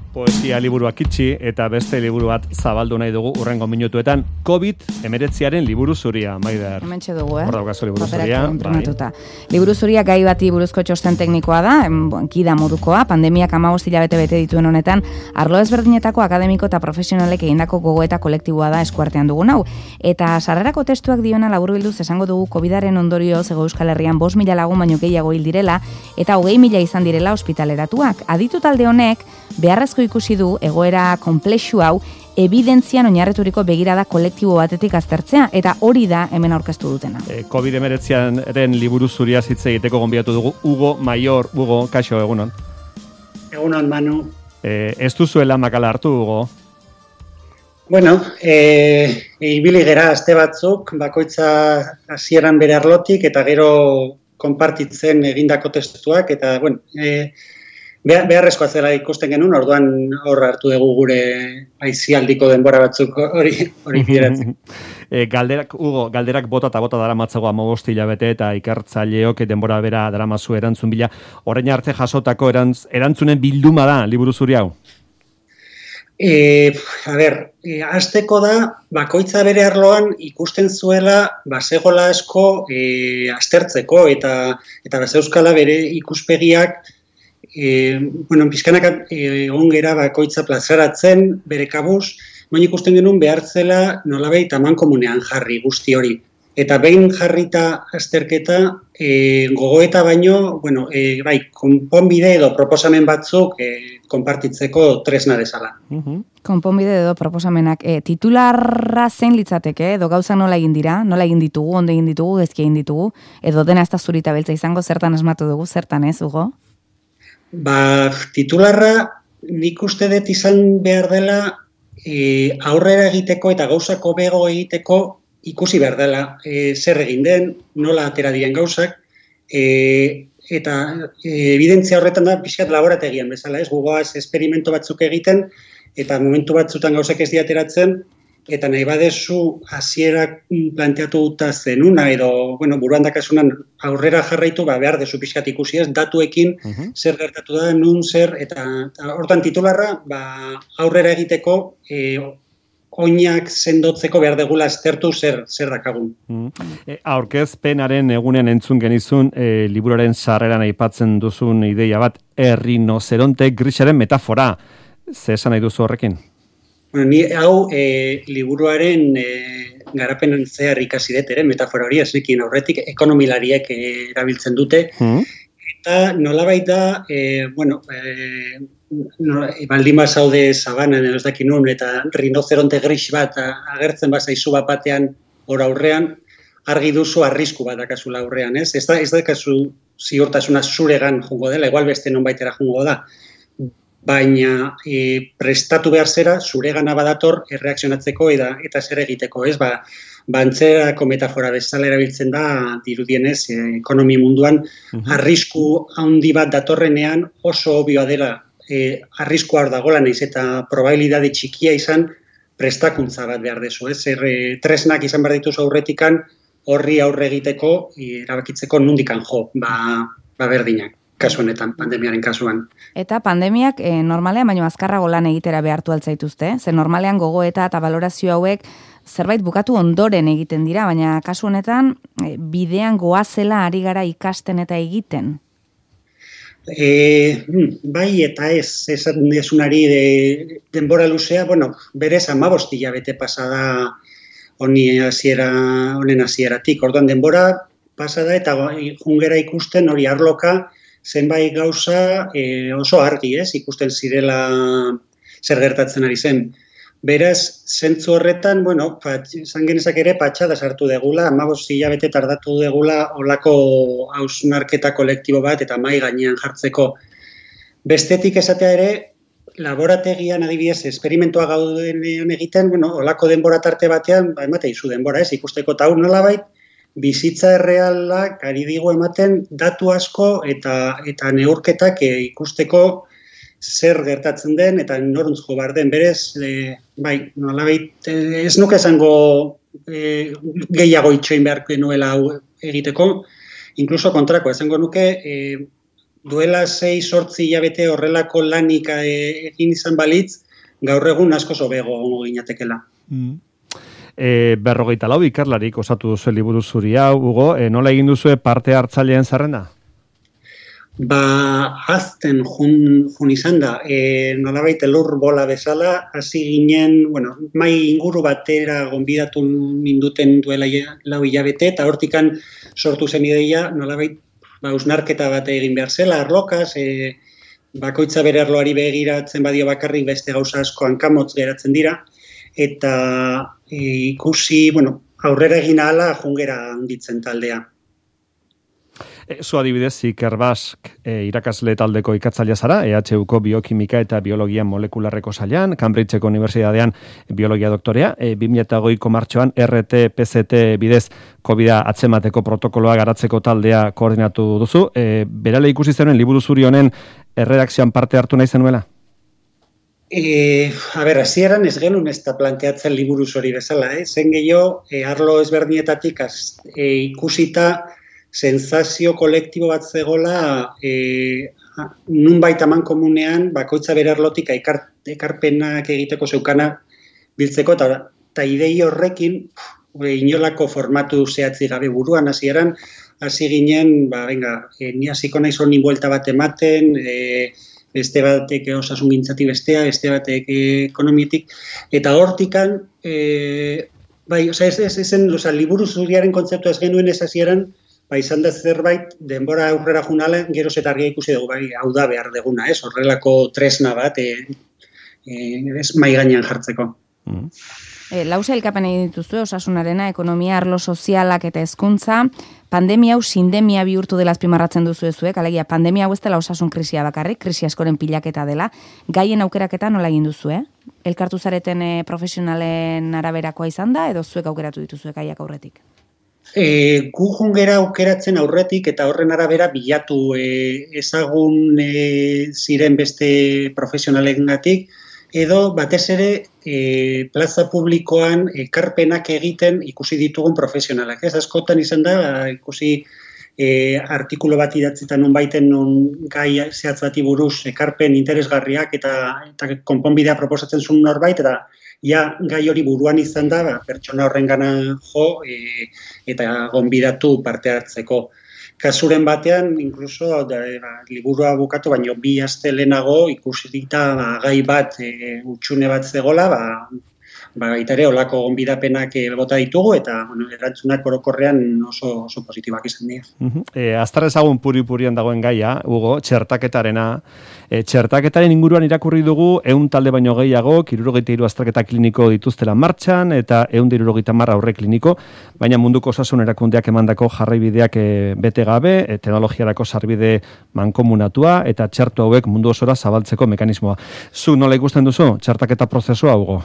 Poesia liburuak itxi eta beste liburu bat zabaldu nahi dugu urrengo minutuetan COVID-19aren liburu zuria, Maider. Hementxe dugu, Hor daukazu liburu zuria. Liburu zuria gai bati buruzko txosten teknikoa da, kida modukoa, pandemiak 15 hilabete bete dituen honetan, arlo ezberdinetako akademiko eta profesionalek egindako gogoeta kolektiboa da eskuartean dugun hau. Eta sarrerako testuak diona laburbilduz esango dugu COVIDaren ondorioz Hego Euskal Herrian 5.000 lagun baino gehiago hil direla eta 20.000 izan direla ospitaleratuak. Aditu talde honek beharrezko ikusi du egoera konplexu hau evidentzian oinarrituriko begirada kolektibo batetik aztertzea, eta hori da hemen aurkeztu dutena. COVID-19aren liburu zuria hitz egiteko gonbidatu dugu Hugo Mayor. Hugo, kaixo, egunon. Egunon, Manu. Ez duzuela makala hartu, Hugo? Bueno, ibili gera aste batzuk, bakoitza hasieran bere arlotik, eta gero konpartitzen egindako testuak, eta, bueno, beharrezkoa zela ikusten genuen, orduan hor hartu dugu gure aizialdiko denbora batzuk hori bideratzen. Galderak bota eta bota dara matzagoa 15 hilabete eta ikertzaileok denbora bera daramazu erantzun bila. Orain arte jasotako erantzunen bilduma da liburu zuri hau? Hasteko da, bakoitza bere arloan ikusten zuela basegola asko aztertzeko eta baseuskala bere ikuspegiak pizkanak ongera bakoitza plazaratzen bere kabuz, baina ikusten genuen behartzela nolabait amankomunean jarri guzti hori. Eta behin jarrita azterketa, gogoeta baino, konponbide edo proposamen batzuk konpartitzeko tresna bezala. Konponbide edo proposamenak. Titularra zein litzateke, edo gauza nola egin dira, nola egin ditugu, ondo egin ditugu, gezki egin ditugu, edo dena ez da zurita beltza izango, zertan asmatu dugu, zertan ez, Hugo? Titularra nik uste dut izan behar dela aurrera egiteko eta gauzako bego egiteko ikusi behar dela zer egin den, nola atera diren gauzak, eta evidentzia horretan da pixkat laborategian bezala, ez? Gugoaz esperimento batzuk egiten, eta momentu batzutan gauzak ez diateratzen, eta nahi badezu hasierak planteatu duta zenuna, edo, buruan dakasunan aurrera jarraitu, behar dezu pixkat ikusi ez, datuekin zer gertatu da, nun zer, eta hortan titularra, aurrera egiteko, oinak sendotzeko behar degula aztertu zer dakagun. Aurkezpenaren egunean entzun genizun, liburuaren sarreran aipatzen duzun ideia bat, errinozeronte grisaren metafora. Ze esan nahi duzu horrekin? Ni hau liburuaren garapenan zehar ikasi dut ere, metafora hori, ezekin aurretik ekonomilariek erabiltzen dute, eta nolabait da, baldin bazaude sabanan, ez dakit nun, eta rinozeronte gris bat agertzen bazaizu bat batean hor aurrean, argi duzu arrisku bat dakazula aurrean, ez? Ez dakazu ziurtasuna zuregan jungo dela, igual beste nonbaitera jungo da, baina prestatu behar zera, zuregana badator erreakzionatzeko eta zer egiteko, ez? Antzerako metafora bezala erabiltzen da, dirudienez, ekonomi munduan, arrisku handi bat datorrenean oso obvioa dela, arrisku hor dagoela naiz eta probabilidade txikia izan prestakuntza bat behar dezu, ez? Tresnak izan behar dituzu aurretikan horri aurre egiteko, erabakitzeko nundikan jo, berdinak. Kasu honetan, pandemiaren kasuan. Eta pandemiak normalean, baino azkarrago lan egitera behartu altzaituzte, ze normalean gogoeta eta valorazio hauek zerbait bukatu ondoren egiten dira, baina kasu honetan bidean goazela ari gara ikasten eta egiten. Bai eta ez, esan desunari denbora luzea, berez 15 hilabete pasada honen hasieratik, orduan denbora pasada eta jungera ikusten hori arloka, zenbait gauza oso argi, ez? Ikusten zirela zer gertatzen ari zen. Beraz, zentzu horretan, esan genezak ere patxada sartu degula, 15 hilabete tardatu degula olako hausnarketa kolektibo bat eta mahai gainean jartzeko. Bestetik esatea ere, laborategian adibidez, esperimentoa gauden egiten, olako denbora tarte batean, emate izu denbora, ez? Ikusteko eta nolabait, bizitza errealak ari digu ematen datu asko eta neurketak ikusteko zer gertatzen den eta noruntz jo behar den. Berez, nolabait, ez nuke esango gehiago itxoin behar genuela hau egiteko, inkluso kontrako, esango nuke duela 6-8 hilabete horrelako lanik egin izan balitz, gaur egun asko hobego gongo ginatekela. 54 ikerlarik osatu duzu liburu zuri hau, Hugo, nola egin duzu parte hartzaileen zerrenda? Azten jun izan da, nolabait elur bola bezala, hasi ginen, mai inguru batera gonbidatu minduten duela 4 hilabete, eta hortikan sortu zen ideia, nolabait, usnarketa bat egin behar zela, arlokaz, bakoitza bere arloari begiratzen badio bakarrik beste gauza asko hankamotz geratzen dira, eta ikusi, aurrera egin ahala jungera handitzen taldea. Zu adibidez, Iker Bask irakasle taldeko ikatzailea zara, EHUko biokimika eta biologia molekularreko sailan, Cambridgeko Unibertsitatean biologia doktorea, 2008ko martxoan RT-PCT bidez COVID-a atzemateko protokoloa garatzeko taldea koordinatu duzu. Berale ikusi zenuen liburu zuri honen erredakzioan parte hartu nahi zenuela? Hasieran ez genuen ez da planteatzen liburu zuri bezala, zen gehiago arlo ezberdinetatik ikusita sensazio kolektibo bat zegola nunbait aman komunean bakoitza bere arlotik ekarpenak egiteko zeukana biltzeko, eta idei horrekin inolako formatu zehatzi gabe buruan hasieran, hasi ginen, ni hasiko naiz honi buelta bat ematen, beste batek osasun gintzatik bestea, beste batek ekonomietik, eta hortikan, liburu zuriaren kontzeptu ez genuen ez hasieran, izan da zerbait, denbora aurrera junala, geroz eta argia ikusi dugu, hau da behar deguna, horrelako tresna bat, mai gainean jartzeko. Lau sailkapen egin dituzu, osasunarena, ekonomia, arlo sozialak eta hezkuntza, pandemia hau sindemia bihurtu dela azpimarratzen duzu ezuek, alegia, pandemia hau ez dela osasun krisia bakarrik, krisi askoren pilaketa dela, gaien aukeraketa nola egin duzu, Elkartu zareten profesionalen araberakoa izan da, edo zuek aukeratu dituzuek gaiak aurretik? Gu jungera aukeratzen aurretik eta horren arabera bilatu ezagun ziren beste profesionalengatik, edo batez ere plaza publikoan ekarpenak egiten ikusi ditugun profesionalak. Ez askotan izan da, ikusi artikulu bat idatzita nonbaiten gai zehatz bati buruz ekarpen interesgarriak eta konponbidea proposatzen zuen norbait, eta gai hori buruan izan da, pertsona horrengana jo eta gonbidatu parte hartzeko. Kasuren batean, inkluso, liburua bukatu, baino 2 aste lehenago ikusi dita gai bat, utxune bat zegola, baita ere, olako gonbidapenak bota ditugu, eta erantzunak orokorrean oso positibak izan dira. Aztar ezagun puri-purian dagoen gaia, Hugo, txertaketarena. Txertaketaren inguruan irakurri dugu, 100 talde baino gehiago, 63 azterketa kliniko dituztela martxan, eta 170 aurre kliniko, baina munduko osasun erakundeak emandako jarraibideak bete gabe, teknologiarako sarbide mankomunatua, eta txertu hauek mundu osora zabaltzeko mekanismoa. Zu nola ikusten duzu, txertaketa prozesua, Hugo?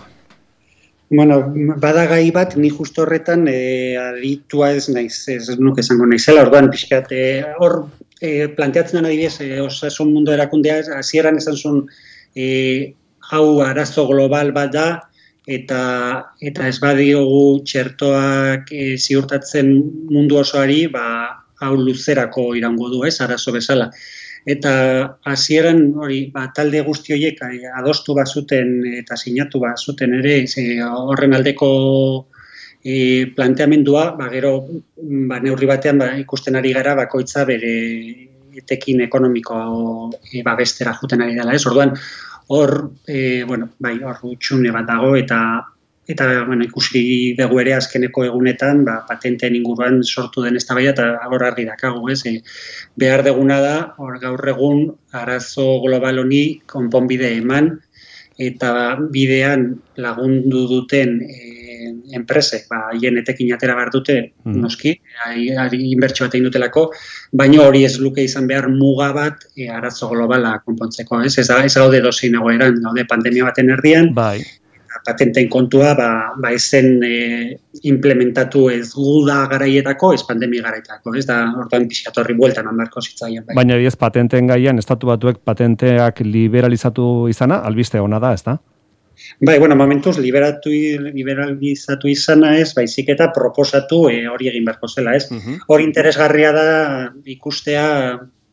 Bada gai bat, ni justo horretan aditua ez naiz, ez nuke esango naizela, orduan pixkat, hor planteatzen den adibidez, osasun mundu erakundea, hasieran esan zuen, hau arazo global bat da, eta ez badiogu txertoak ziurtatzen mundu osoari, hau luzerako irango du, arazo bezala. Eta hasieran hori talde guzti horiek adostu bazuten eta sinatu bazuten ere horren aldeko planteamendua, gero neurri batean ikusten ari gara bakoitza bere etekin ekonomiko babestera juten ari dela, Orduan hor utxune bat dago eta ikusi dugu ere azkeneko egunetan patenteen inguruan sortu den eztabaida eta hor argi dakagu, behar deguna da hor gaur egun arazo global honi konponbide eman eta bidean lagundu duten enpresek, haien etekin atera behar dute, noski, inbertsio bat egin dutelako, baina hori ez luke izan behar muga bat arazo globala konpontzeko, ez gaude dozein egoeran, gaude pandemia baten erdian, patenteen kontua ezen implementatu ez guda garaietako, ez pandemia garaietako, ez da hortan pixatorri bueltan handarko zitzaian. Baina ez patenteen gaian, estatu batuek patenteak liberalizatu izana, albiste ona da, ez da? Momentuz liberalizatu izana ez, baizik eta proposatu hori egin beharko zela, ez? Hori interesgarria da ikustea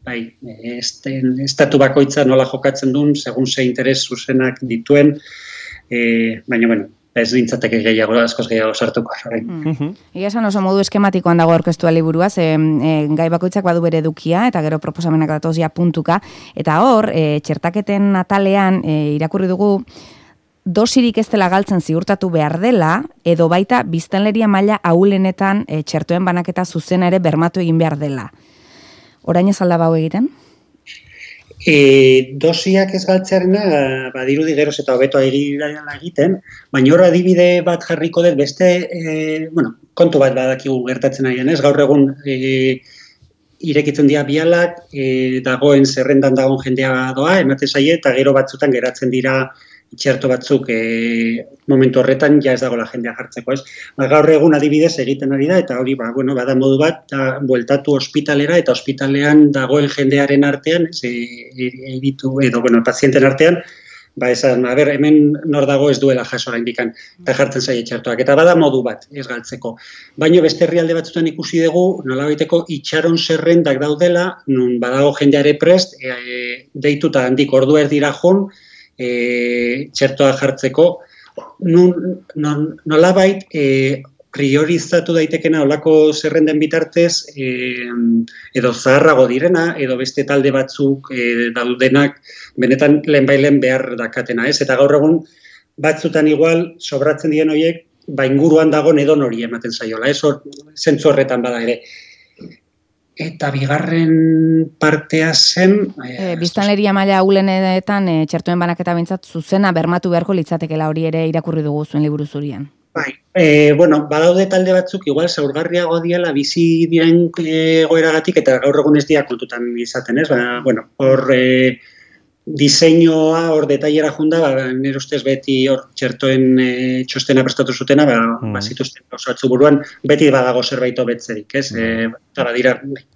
bai, estatu bakoitza nola jokatzen duen, segun ze interes zuzenak dituen, baina, bueno, ez nintzateke askoz gehiago sartuko. Egia esan oso modu eskematikoan dago aurkeztua liburua, gai bakoitzak badu bere edukia, eta gero proposamenak datoz ja puntuka, eta hor, txertaketen atalean irakurri dugu, dosirik ez dela galtzen ziurtatu behar dela, edo baita biztanleria maila ahulenetan txertoen banaketa zuzena ere bermatu egin behar dela. Orain ez alda bau egiten? Dosiak ez galtzearena, badirudi geroz eta hobeto egiten, baina hor adibide bat jarriko dut beste, kontu bat badakigu gertatzen ari ez, gaur egun irekitzen dira bialak, dagoen zerrendan dagoen jendea doa, ematen zaie, eta gero batzutan geratzen dira txerto batzuk momentu horretan ja ez dagoela jendea jartzeko, ez? Gaur egun adibidez egiten ari da, eta hori, bada modu bat, bueltatu ospitalera, eta ospitalean dagoen jendearen artean, pazienten artean, esan, hemen nor dago ez duela jaso oraindikan, eta jartzen zaie txertoak, eta bada modu bat, ez galtzeko. Baina beste herrialde batzutan ikusi dugu, nolabaiteko itxaron zerrendak daudela, nun badago jendeare prest, deituta handik ordu erdira joan, txertoa jartzeko, nolabait priorizatu daitekena olako zerrenden bitartez, edo zaharrago direna, edo beste talde batzuk daudenak benetan lehenbailen behar dakatena, ez? Eta gaur egun batzutan igual sobratzen dien horiek, inguruan dago edon hori ematen zaiola, ez? Zentzu horretan bada ere. Eta bigarren partea zen... Biztanleria maila ahulenetan txertoen banaketa bintzat zuzena bermatu beharko litzatekela hori ere irakurri dugu zuen liburu zurian. Bai, badaude talde batzuk igual zaurgarriago diala bizi diren egoeragatik eta gaur egun ez dira kontutan izaten, ez? Hor diseinua, hor detailera junda, nire ustez beti hor txertoen txostena prestatu zutena, zituzten oso buruan, beti badago zerbait hobetzerik, ez? Eta badira...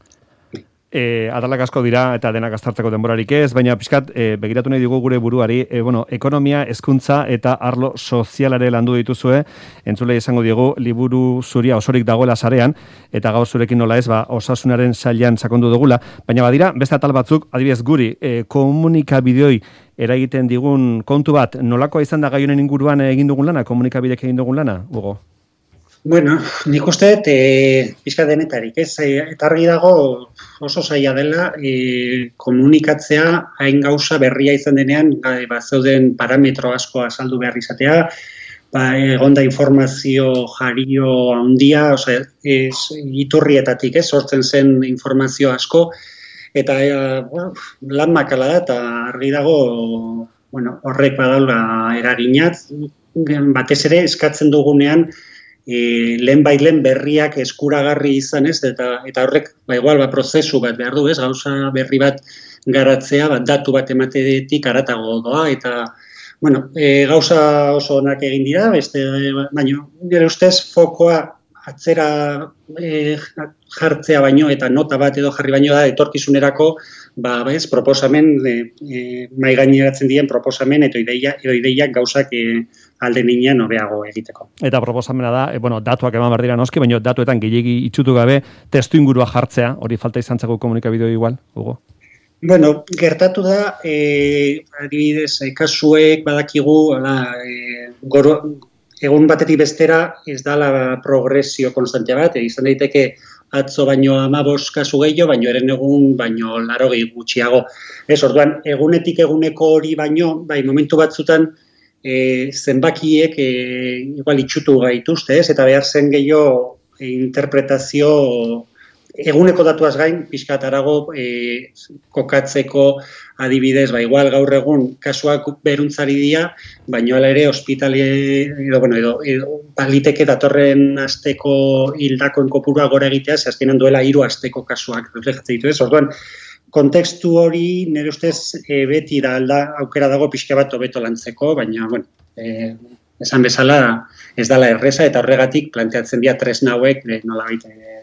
Atalak asko dira eta denak aztartzeko denborarik ez, baina pixkat begiratu nahi digu gure buruari, ekonomia, hezkuntza eta arlo sozialare landu dituzue, entzulei esango diegu liburu zuria osorik dagoela sarean, eta gaur zurekin nola ez, osasunaren sailean sakondu dugula, baina badira, beste atal batzuk, adibidez guri, komunikabideoi eragiten digun kontu bat, nolakoa izan da gai honen inguruan egin dugun lana, komunikabidek egin dugun lana, Hugo? Bueno, nik uste pixka denetarik, ez? Eta argi dago oso zaila dela komunikatzea hain gauza berria izan denean, zeuden parametro asko azaldu behar izatea, egonda informazio jario handia, iturrietatik, sortzen zen informazio asko, eta lan makala da, eta argi dago horrek badaula eraginat, batez ere eskatzen dugunean, lehen berriak eskuragarri izan ez, eta horrek igual prozesu bat behar du ez, gauza berri bat garatzea, datu bat ematetik aratago doa, eta gauza oso onak egin dira, baina nire ustez fokoa atzera jartzea baino eta nota bat edo jarri baino da etorkizunerako proposamen, mai gaineratzen dien proposamen edo ideiak gauzak alde ninean hobeago egiteko. Eta proposamena da, datuak eman behar dira noski, baina datuetan gehiegi itxutu gabe testu ingurua jartzea, hori falta izan zego komunikabideo igual, Hugo? Gertatu da, adibidez, kasuek badakigu, egun batetik bestera ez dala progresio konstantea bat, izan daiteke atzo baino 15 kasu gehiago, baino eren egun baino 80 gutxiago. Orduan, egunetik eguneko hori baino, momentu batzutan zenbakiek igual itxutu gaituzte, eta behar zen gehiago interpretazio eguneko datuaz gain, pixkat arago kokatzeko adibidez, igual gaur egun kasuak beruntzari dira, baina hala ere ospitale edo baliteke datorren asteko hildakoen kopurua gora egitea, ze azkenan duela 3 asteko kasuak reflejatzen ditu ez. Orduan, kontekstu hori nire ustez beti da aukera dago pixka bat hobeto lantzeko, baina, esan bezala ez dala erreza eta horregatik planteatzen dira tresna hauek nolabait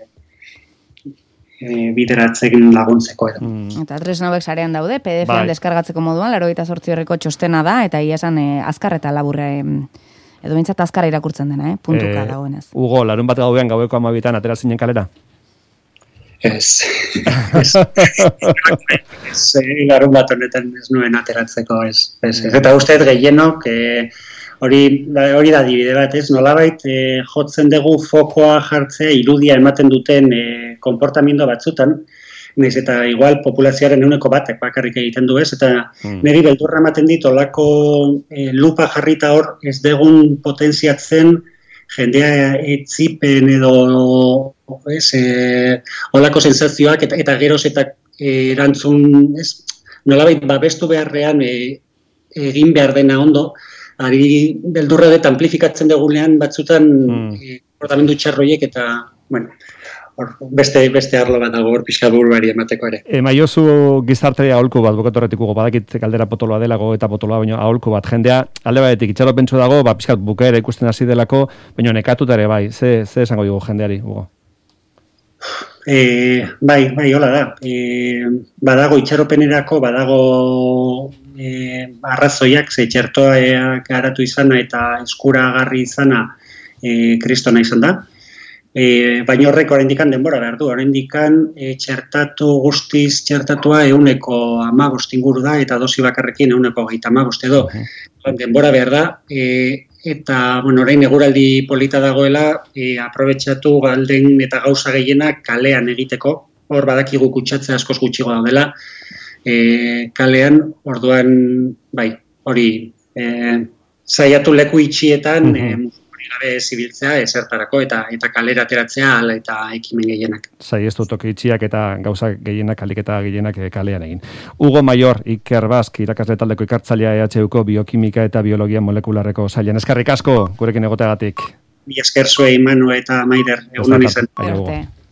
bideratzen laguntzeko edo. Eta tresna hauek sarean daude, PDF-an deskargatzeko moduan, 88 horreko txostena da, eta ia esan azkar eta laburra edo bintzat azkara irakurtzen dena, puntuka dagoenez. Hugo, larun bat gauean gaueko 12 atera zinen kalera? Ez larun bat honetan ez nuen ateratzeko, ez. Eta uste gehienok, hori da adibide bat, ez? Nolabait jotzen dugu fokoa jartzea irudia ematen duten konportamiento batzutan, naiz eta igual populazioaren 1% bakarrik egiten du, ez? Eta niri beldurra ematen dit olako lupa jarrita hor ez degun potentziatzen jendea etzipen edo olako sensazioak eta geroz eta erantzun, ez? Nolabait babestu beharrean egin behar dena ondo, ari beldurra dut amplifikatzen dugunean batzutan portamendu txarroiek eta, bueno, beste arlo bat dago hor pixka buruari emateko ere. Maiozu gizartea aholku bat, bokatorretikugo, badakit galdera potoloa delago eta potoloa baino aholku bat. Jendea, alde batetik, itxaropentsu dago, pixkat bukaera ikusten hasi delako, baino nekatuta ere bai, ze esango dugu jendeari, Hugo? Bai, hola da. Badago itxaropenerako, badago arrazoiak, ze txertoa garatu izana eta eskuragarri izana kristona izan da. Baina horrek oraindikan denbora behar du, oraindikan guztiz txertatua 115 inguru da, eta dosi bakarrekin 135 edo. Denbora behar da, eta orain eguraldi polita dagoela, aprobetxatu galden eta gauza gehienak kalean egiteko, hor badakigu kutsatzea askoz gutxigo daudela, kalean, orduan, bai, hori, saiatu leku itxietan, gabe zibiltzea ezertarako eta kalera ateratzea hala eta ekimen gehienak. Saiestu toki itxiak eta gauza gehienak, aliketa gehienak kalean egin. Hugo Maior, Iker Bask, irakasle taldeko ikertzailea EHUko biokimika eta biologia molekularreko sailean. Eskerrik asko, gurekin egoteagatik. Mila esker zuei, Manu eta Maider, egunon izan. Arte.